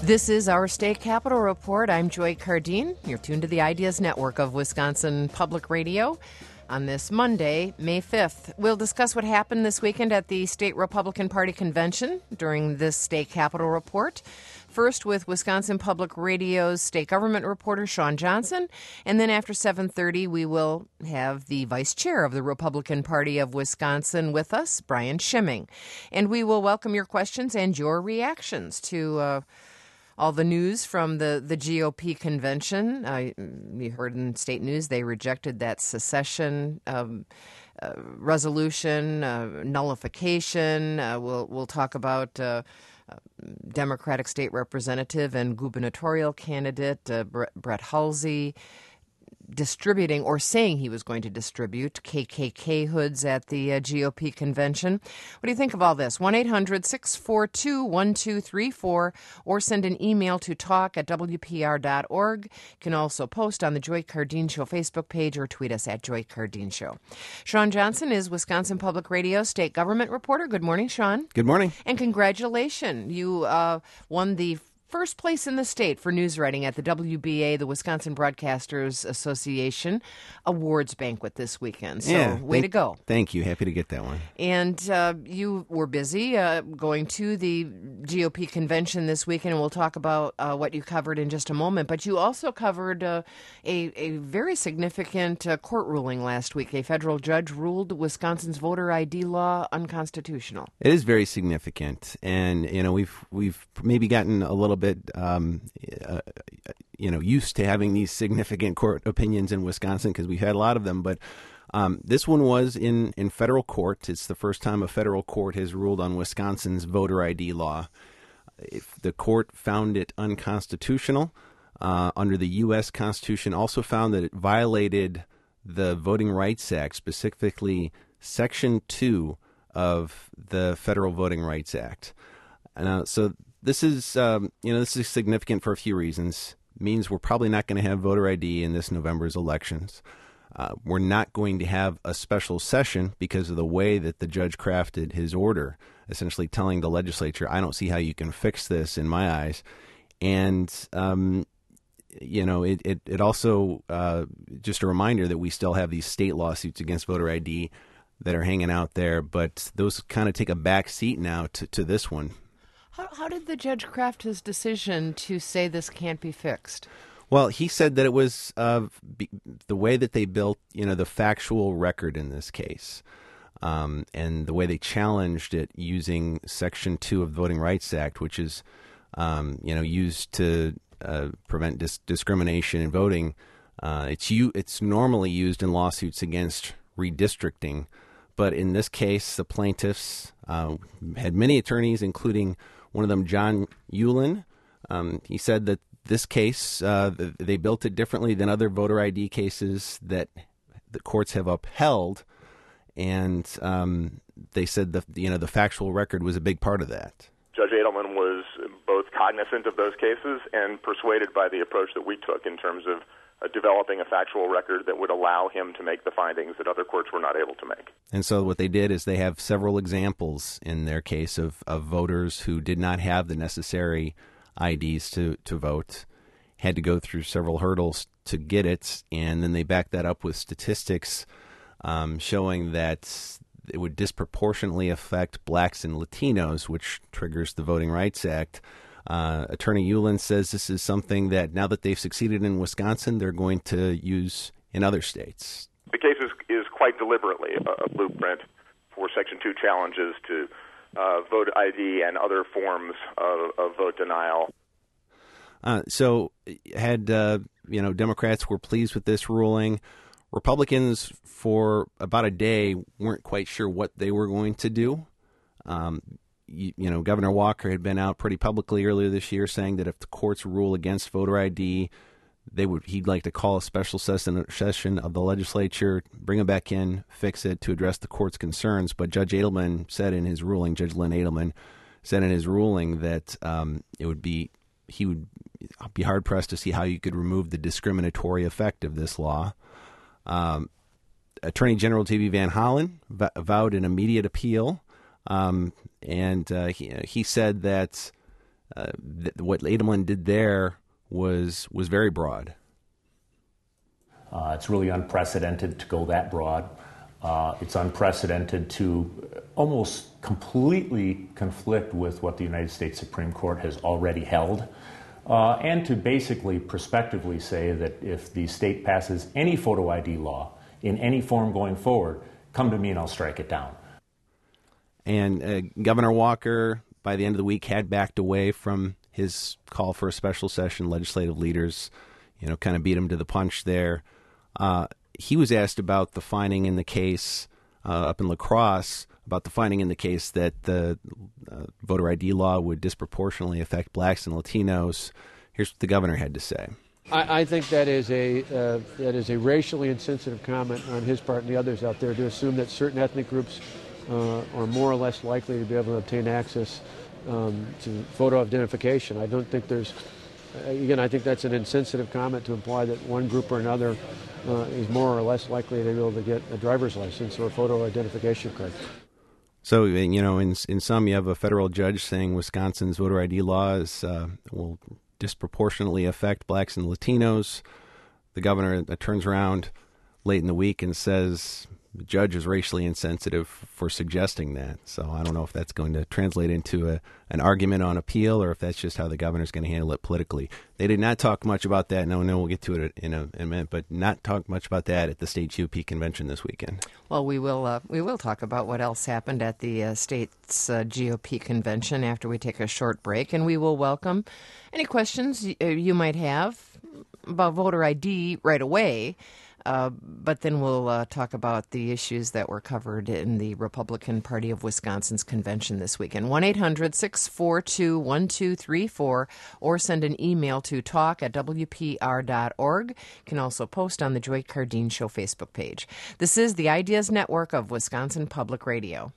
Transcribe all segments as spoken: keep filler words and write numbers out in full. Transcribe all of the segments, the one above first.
This is our State Capitol Report. I'm Joy Cardine. You're tuned to the Ideas Network of Wisconsin Public Radio. On this Monday, May fifth, we'll discuss what happened this weekend at the State Republican Party Convention during this State Capitol Report. First with Wisconsin Public Radio's state government reporter, Shawn Johnson. And then after seven thirty, we will have the vice chair of the Republican Party of Wisconsin with us, Brian Schimming. And we will welcome your questions and your reactions to uh, all the news from the, the G O P convention. Uh, we heard in state news they rejected that secession um, uh, resolution, uh, nullification. Uh, we'll, we'll talk about Uh, Uh, Democratic state representative and gubernatorial candidate uh, Brett Hulsey distributing or saying he was going to distribute K K K hoods at the uh, G O P convention. What do you think of all this? one eight hundred six four two one two three four or send an email to talk at w p r dot org. You can also post on the Joy Cardine Show Facebook page or tweet us at Joy Cardine Show. Shawn Johnson is Wisconsin Public Radio state government reporter. Good morning, Shawn. Good morning. And congratulations. You uh, won the first place in the state for news writing at the W B A, the Wisconsin Broadcasters Association Awards Banquet this weekend. So yeah, way thank, to go. Thank you. Happy to get that one. And uh, you were busy uh, going to the G O P convention this weekend, and we'll talk about uh, what you covered in just a moment. But you also covered uh, a, a very significant uh, court ruling last week. A federal judge ruled Wisconsin's voter I D law unconstitutional. It is very significant. And, you know, we've we've maybe gotten a little bit Um, uh, you know, used to having these significant court opinions in Wisconsin because we've had a lot of them. But um, this one was in, in federal court. It's the first time a federal court has ruled on Wisconsin's voter I D law. If the court found it unconstitutional uh, under the U S Constitution, also found that it violated the Voting Rights Act, specifically Section two of the Federal Voting Rights Act. Uh, so This is, um, you know, this is significant for a few reasons. It means we're probably not going to have voter I D in this November's elections. Uh, we're not going to have a special session because of the way that the judge crafted his order, essentially telling the legislature, I don't see how you can fix this in my eyes. And, um, you know, it, it, it also, uh, just a reminder that we still have these state lawsuits against voter I D that are hanging out there, but those kind of take a back seat now to, to this one. How, how did the judge craft his decision to say this can't be fixed? Well, he said that it was uh, be, the way that they built, you know, the factual record in this case, um, and the way they challenged it using Section two of the Voting Rights Act, which is, um, you know, used to uh, prevent dis- discrimination in voting. Uh, it's u- it's normally used in lawsuits against redistricting, but in this case, the plaintiffs uh, had many attorneys, including one of them, John Ulen. Um, he said that this case, uh, they built it differently than other voter I D cases that the courts have upheld, and um, they said that, you know, the factual record was a big part of that. Judge Adelman was both cognizant of those cases and persuaded by the approach that we took in terms of Uh, developing a factual record that would allow him to make the findings that other courts were not able to make. And so what they did is they have several examples in their case of, of voters who did not have the necessary I Ds to, to vote, had to go through several hurdles to get it, and then they backed that up with statistics um, showing that it would disproportionately affect blacks and Latinos, which triggers the Voting Rights Act. Uh, Attorney Ulen says this is something that now that they've succeeded in Wisconsin, they're going to use in other states. The case is, is quite deliberately a, a blueprint for Section two challenges to uh, vote I D and other forms of, of vote denial. Uh, so had, uh, you know, Democrats were pleased with this ruling. Republicans for about a day weren't quite sure what they were going to do. Um You, you know, Governor Walker had been out pretty publicly earlier this year saying that if the courts rule against voter I D, they would he'd like to call a special session, session of the legislature, bring them back in, fix it to address the court's concerns. But Judge Adelman said in his ruling, Judge Lynn Adelman said in his ruling that um, it would be he would be hard pressed to see how you could remove the discriminatory effect of this law. Um, Attorney General J B Van Hollen v- vowed an immediate appeal. Um, and uh, he, he said that uh, th- what Edelman did there was was very broad. Uh, it's really unprecedented to go that broad. Uh, it's unprecedented to almost completely conflict with what the United States Supreme Court has already held, uh, and to basically prospectively say that if the state passes any photo I D law in any form going forward, come to me and I'll strike it down. And uh, Governor Walker, by the end of the week, had backed away from his call for a special session. Legislative leaders, you know, kind of beat him to the punch there. Uh, he was asked about the finding in the case uh, up in La Crosse, about the finding in the case that the uh, voter I D law would disproportionately affect blacks and Latinos. Here's what the governor had to say. I, I think that is a uh, that is a racially insensitive comment on his part and the others out there to assume that certain ethnic groups uh, are more or less likely to be able to obtain access um, to photo identification. I don't think there's, again, I think that's an insensitive comment to imply that one group or another uh, is more or less likely to be able to get a driver's license or a photo identification card. So, you know, in in some, you have a federal judge saying Wisconsin's voter I D laws uh, will disproportionately affect blacks and Latinos. The governor uh, turns around late in the week and says the judge is racially insensitive for suggesting that. So I don't know if that's going to translate into a, an argument on appeal or if that's just how the governor's going to handle it politically. They did not talk much about that. No, no, we'll get to it in a, in a minute, but not talk much about that at the state G O P convention this weekend. Well, we will uh, we will talk about what else happened at the uh, state's uh, G O P convention after we take a short break, and we will welcome any questions y- you might have about voter I D right away. Uh, but then we'll uh, talk about the issues that were covered in the Republican Party of Wisconsin's convention this weekend. one eight hundred six four two one two three four or send an email to talk at w p r dot org. You can also post on the Joy Cardeen Show Facebook page. This is the Ideas Network of Wisconsin Public Radio.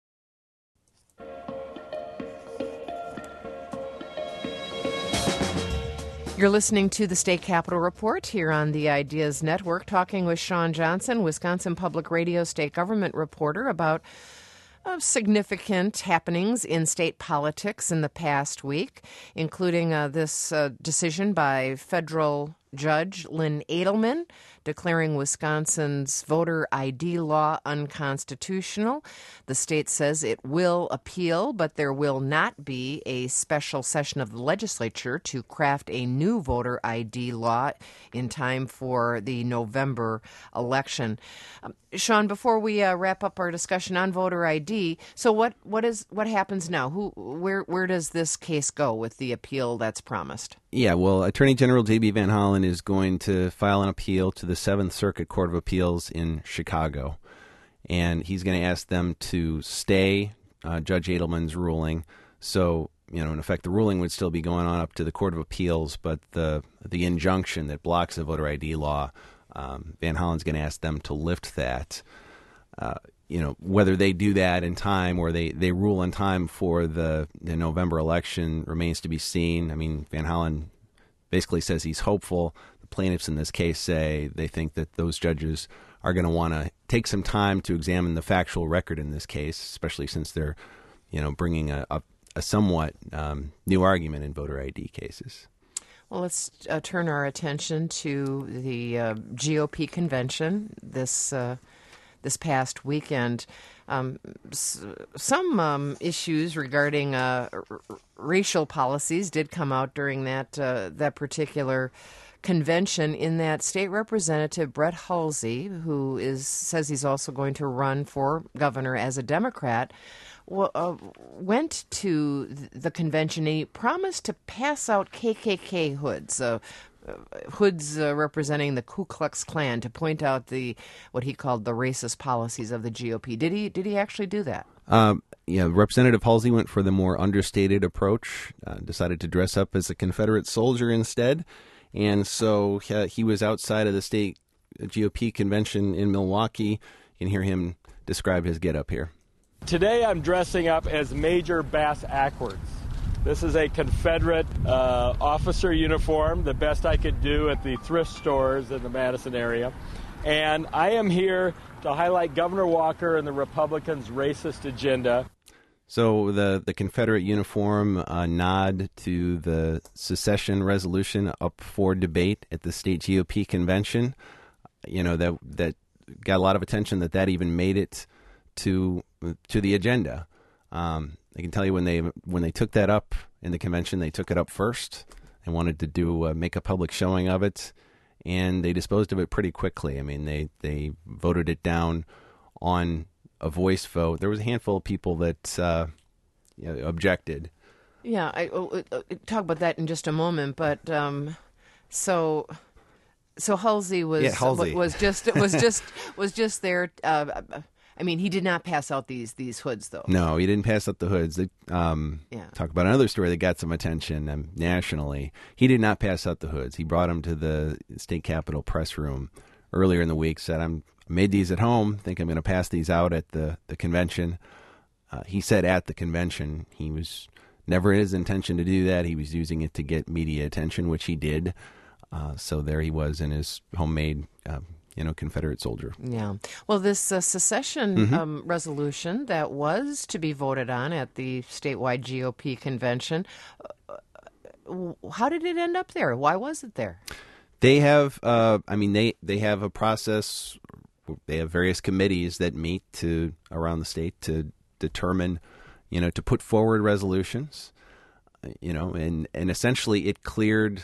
You're listening to the State Capitol Report here on the Ideas Network, talking with Shawn Johnson, Wisconsin Public Radio state government reporter, about uh, significant happenings in state politics in the past week, including uh, this uh, decision by federal Judge Lynn Edelman declaring Wisconsin's voter I D law unconstitutional. The state says it will appeal, but there will not be a special session of the legislature to craft a new voter I D law in time for the November election. Um, Shawn, before we uh, wrap up our discussion on voter I D, so what, what is what happens now? Who where where does this case go with the appeal that's promised? Yeah, well, Attorney General J B Van Hollen is going to file an appeal to the Seventh Circuit Court of Appeals in Chicago, and he's going to ask them to stay uh, Judge Edelman's ruling. So, you know, in effect, the ruling would still be going on up to the Court of Appeals, but the the injunction that blocks the voter I D law, um, Van Hollen's going to ask them to lift that. Uh, you know, whether they do that in time or they, they rule in time for the, the November election remains to be seen. I mean, Van Hollen basically says he's hopeful. The plaintiffs in this case say they think that those judges are going to want to take some time to examine the factual record in this case, especially since they're, you know, bringing a, a, a somewhat um, new argument in voter I D cases. Well, let's uh, turn our attention to the uh, G O P convention this uh, this past weekend. Um, s- some um, issues regarding uh, r- racial policies did come out during that uh, that particular convention, in that State Representative Brett Halsey, who is says he's also going to run for governor as a Democrat, w- uh, went to the convention and he promised to pass out K K K hoods, uh, hoods uh, representing the Ku Klux Klan, to point out the what he called the racist policies of the G O P. Did he did he actually do that? Um, yeah, Representative Halsey went for the more understated approach, uh, decided to dress up as a Confederate soldier instead. And so uh, he was outside of the state G O P convention in Milwaukee. You can hear him describe his get-up here. Today I'm dressing up as Major Bass Ackwards. This is a Confederate uh, officer uniform, the best I could do at the thrift stores in the Madison area. And I am here to highlight Governor Walker and the Republicans' racist agenda. So the, the Confederate uniform uh, nod to the secession resolution up for debate at the state G O P convention, you know, that that got a lot of attention, that that even made it to to the agenda. Um, I can tell you when they when they took that up in the convention, they took it up first and wanted to do uh, make a public showing of it, and they disposed of it pretty quickly. I mean, they they voted it down on a voice vote. There was a handful of people that uh, you know, objected. Yeah, I uh, talk about that in just a moment. But um, so, so Halsey was yeah, Halsey. was just was just was just there. Uh, I mean, he did not pass out these these hoods, though. No, he didn't pass out the hoods. They, um, yeah. Talk about another story that got some attention um, nationally. He did not pass out the hoods. He brought them to the state capitol press room earlier in the week. Said, "I'm made these at home. Think I'm going to pass these out at the the convention." Uh, he said at the convention. He was never his intention to do that. He was using it to get media attention, which he did. Uh, so there he was in his homemade, uh, you know, Confederate soldier. Yeah. Well, this uh, secession Mm-hmm. um, resolution that was to be voted on at the statewide G O P convention, uh, how did it end up there? Why was it there? They have, uh, I mean, they, they have a process. They have various committees that meet to around the state to determine, you know, to put forward resolutions, you know, and, and essentially it cleared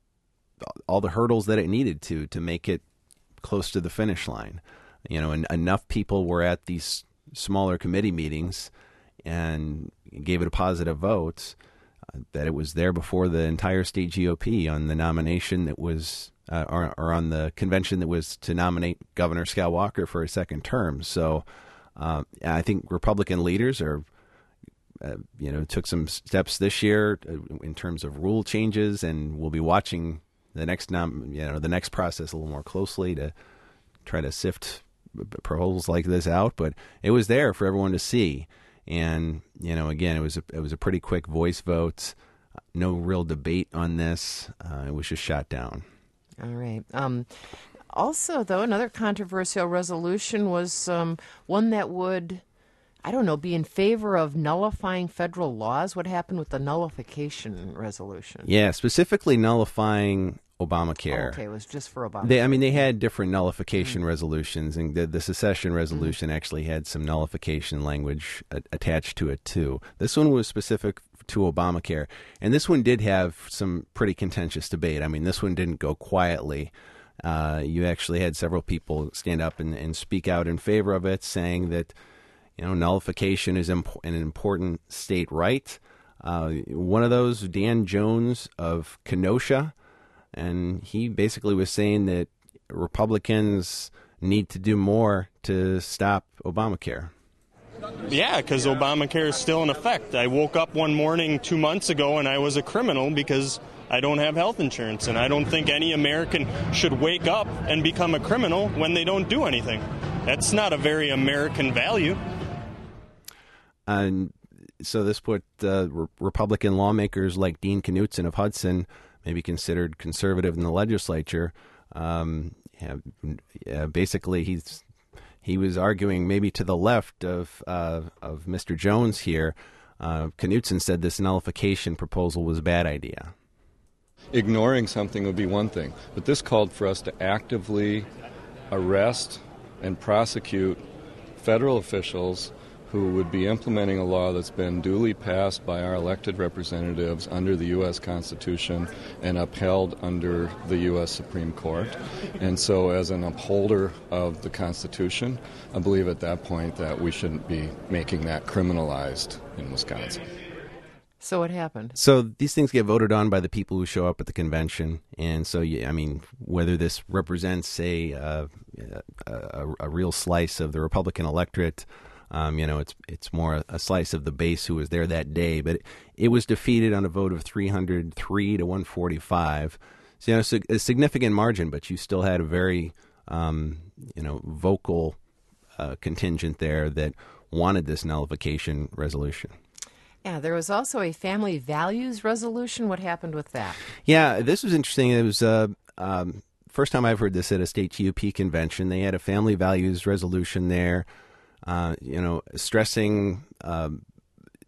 all the hurdles that it needed to to make it close to the finish line. You know, and enough people were at these smaller committee meetings and gave it a positive vote uh, that it was there before the entire state G O P on the nomination that was uh, or, or on the convention that was to nominate Governor Scott Walker for a second term. So uh, I think Republican leaders are, uh, you know, took some steps this year in terms of rule changes, and we'll be watching the next nom- you know, the next process a little more closely to try to sift proposals like this out. But it was there for everyone to see, and you know, again, it was a, it was a pretty quick voice vote. No real debate on this. Uh, it was just shot down. All right. Um, also, though, another controversial resolution was um, one that would, I don't know, be in favor of nullifying federal laws. What happened with the nullification resolution? Yeah, specifically nullifying Obamacare. Oh, okay, it was just for Obamacare. They, I mean, they had different nullification mm-hmm. resolutions, and the, the secession resolution mm-hmm. actually had some nullification language a, attached to it, too. This one was specific to Obamacare, and this one did have some pretty contentious debate. I mean, this one didn't go quietly. Uh, you actually had several people stand up and, and speak out in favor of it, saying that, you know, nullification is imp- an important state right. Uh, one of those, Dan Jones of Kenosha, and he basically was saying that Republicans need to do more to stop Obamacare. Yeah, because Obamacare is still in effect. I woke up one morning two months ago and I was a criminal because I don't have health insurance, and I don't think any American should wake up and become a criminal when they don't do anything. That's not a very American value. And so this put uh, re- Republican lawmakers like Dean Knutson of Hudson, maybe considered conservative in the legislature. Um, yeah, yeah, basically, he's he was arguing maybe to the left of uh, of Mister Jones here. Uh, Knutson said this nullification proposal was a bad idea. Ignoring something would be one thing, but this called for us to actively arrest and prosecute federal officials who would be implementing a law that's been duly passed by our elected representatives under the U S Constitution and upheld under the U S Supreme Court. And so as an upholder of the Constitution, I believe at that point that we shouldn't be making that criminalized in Wisconsin. So what happened? So these things get voted on by the people who show up at the convention, and so I mean, whether this represents a uh, a, a real slice of the Republican electorate, um, you know, it's it's more a slice of the base who was there that day. But it, it was defeated on a vote of three hundred three to one forty-five. So you know, it's a, a significant margin, but you still had a very um, you know vocal uh, contingent there that wanted this nullification resolution. Yeah, there was also a family values resolution. What happened with that? Yeah, this was interesting. It was uh, um, first time I've heard this at a state G O P convention. They had a family values resolution there, uh, you know, stressing um,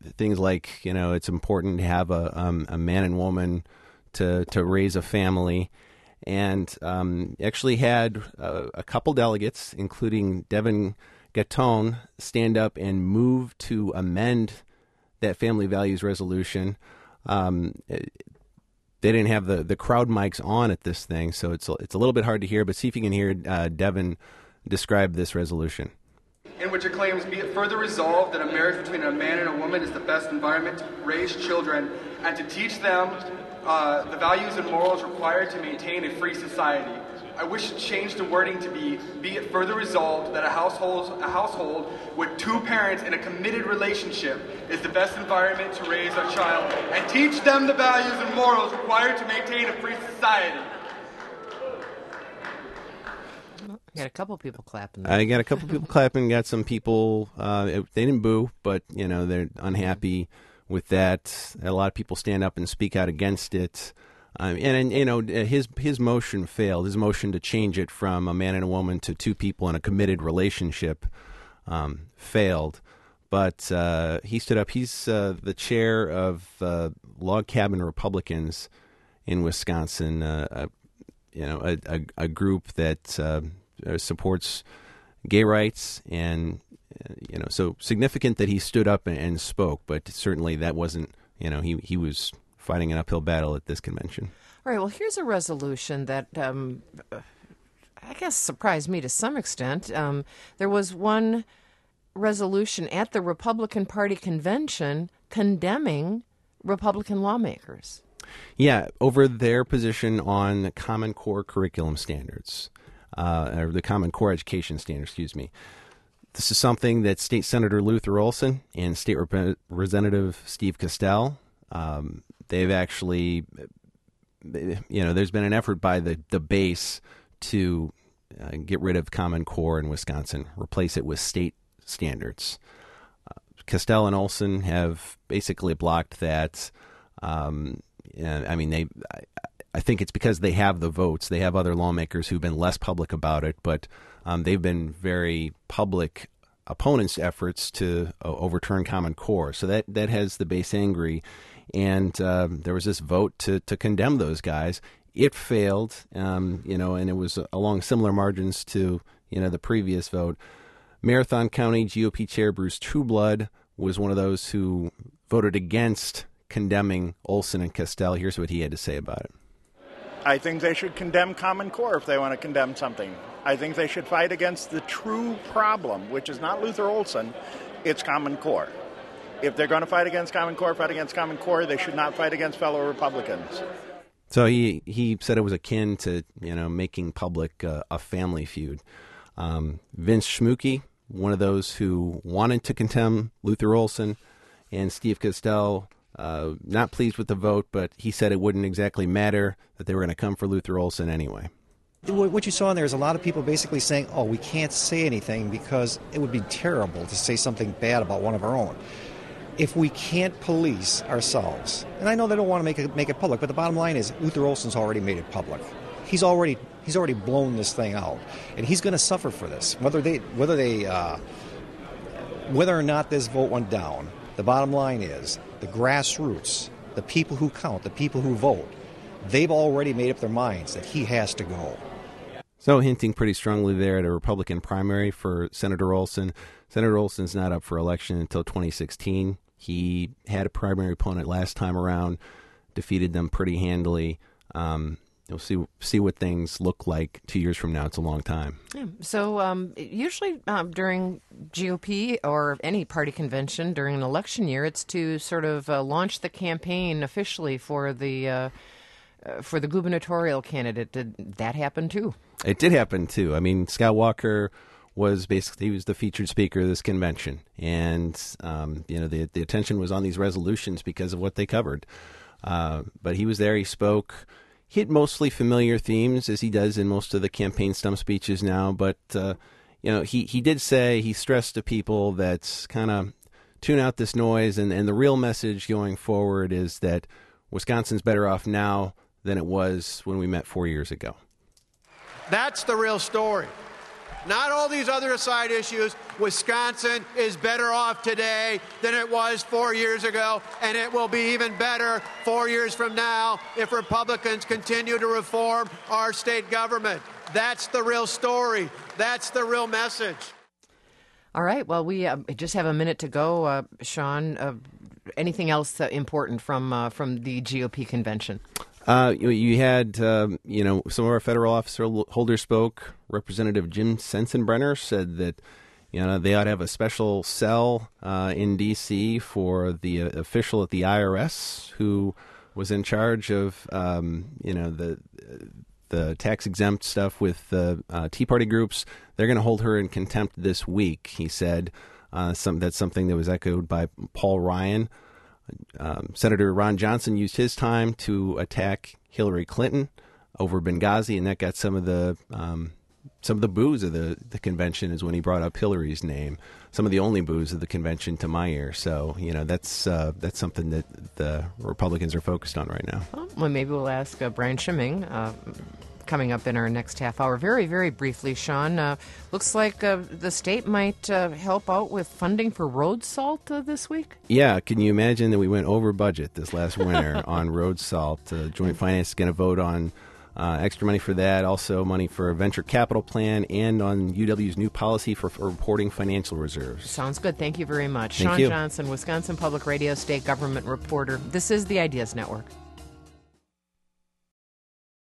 things like, you know, it's important to have a, um, a man and woman to, to raise a family. And um, actually had uh, a couple delegates, including Devin Gatton, stand up and move to amend that family values resolution. Um, they didn't have the, the crowd mics on at this thing, so it's a, it's a little bit hard to hear, but see if you can hear uh, Devin describe this resolution. In which it claims, be it further resolved that a marriage between a man and a woman is the best environment to raise children and to teach them uh, the values and morals required to maintain a free society. I wish to change the wording to be, be it further resolved that a household, a household with two parents in a committed relationship is the best environment to raise a child and teach them the values and morals required to maintain a free society. I got a couple people clapping there. I got a couple people clapping, got some people, uh, it, they didn't boo, but, you know, they're unhappy with that. A lot of people stand up and speak out against it. Um, and, and, you know, his his motion failed. His motion to change it from a man and a woman to two people in a committed relationship um, failed. But uh, he stood up. He's uh, the chair of uh, Log Cabin Republicans in Wisconsin, uh, a, you know, a, a, a group that uh, supports gay rights. And, uh, you know, so significant that he stood up and, and spoke. But certainly that wasn't, you know, he, he was fighting an uphill battle at this convention. All right, well, here's a resolution that um, I guess surprised me to some extent. Um, there was one resolution at the Republican Party convention condemning Republican lawmakers. Yeah, over their position on Common Core curriculum standards, uh, or the Common Core education standards, excuse me. This is something that State Senator Luther Olson and State Representative Steve Castell, um, they've actually, you know, there's been an effort by the, the base to uh, get rid of Common Core in Wisconsin, replace it with state standards. Uh, Castell and Olson have basically blocked that. Um, and, I mean, they. I, I think it's because they have the votes. They have other lawmakers who've been less public about it, but um, they've been very public opponents to efforts to uh, overturn Common Core. So that, that has the base angry. And uh, there was this vote to, to condemn those guys. It failed, um, you know, and it was along similar margins to, you know, the previous vote. Marathon County G O P Chair Bruce Trueblood was one of those who voted against condemning Olson and Castell. Here's what he had to say about it. I think they should condemn Common Core if they want to condemn something. I think they should fight against the true problem, which is not Luther Olson, it's Common Core. If they're going to fight against Common Core, fight against Common Core. They should not fight against fellow Republicans. So he, he said it was akin to, you know, making public uh, a family feud. Um, Vince Schmuke, one of those who wanted to condemn Luther Olson, and Steve Castell, uh, not pleased with the vote, but he said it wouldn't exactly matter, that they were going to come for Luther Olson anyway. What you saw in there is a lot of people basically saying, oh, we can't say anything because it would be terrible to say something bad about one of our own. If we can't police ourselves, and I know they don't want to make it make it public, but the bottom line is Luther Olson's already made it public. He's already he's already blown this thing out, and he's going to suffer for this. Whether they whether they uh, whether or not this vote went down, the bottom line is the grassroots, the people who count, the people who vote, they've already made up their minds that he has to go. So hinting pretty strongly there at a Republican primary for Senator Olson. Senator Olson's not up for election until twenty sixteen. He had a primary opponent last time around, defeated them pretty handily. Um, you'll see see what things look like two years from now. It's a long time. Yeah. So um, usually um, during G O P or any party convention during an election year, it's to sort of uh, launch the campaign officially for the uh, uh, for the gubernatorial candidate. Did that happen too? It did happen too. I mean, Scott Walker was basically he was the featured speaker of this convention, and um, you know the the attention was on these resolutions because of what they covered. Uh, but he was there. He spoke. He had mostly familiar themes, as he does in most of the campaign stump speeches now. But uh, you know, he he did say he stressed to people that kind of tune out this noise, and and the real message going forward is that Wisconsin's better off now than it was when we met four years ago. That's the real story. not all these other side issues. Wisconsin is better off today than it was four years ago, and it will be even better four years from now if Republicans continue to reform our state government. That's the real story. That's the real message. All right. Well, we uh, just have a minute to go. Uh, Sean, uh, anything else uh, important from uh, from the G O P convention? Uh, you, you had, um, you know, some of our federal officer holders spoke. Representative Jim Sensenbrenner said that, you know, they ought to have a special cell uh, in D C for the uh, official at the I R S who was in charge of, um, you know, the the tax-exempt stuff with the uh, Tea Party groups. They're going to hold her in contempt this week, he said. Uh, some, that's something that was echoed by Paul Ryan. Um, Senator Ron Johnson used his time to attack Hillary Clinton over Benghazi, and that got some of the um, some of the boos of the, the convention is when he brought up Hillary's name. Some of the only boos of the convention to my ear. So, you know, that's uh, that's something that the Republicans are focused on right now. Oh, well, maybe we'll ask uh, Brian Schimming uh, coming up in our next half hour. Very, very briefly, Sean, uh, looks like uh, the state might uh, help out with funding for road salt uh, this week? Yeah, can you imagine that we went over budget this last winter on road salt? Uh, Joint Finance is going to vote on uh, extra money for that, also money for a venture capital plan, and on U W's new policy for, for reporting financial reserves. Sounds good. Thank you very much. Thank Sean you. Johnson, Wisconsin Public Radio State Government Reporter. This is the Ideas Network.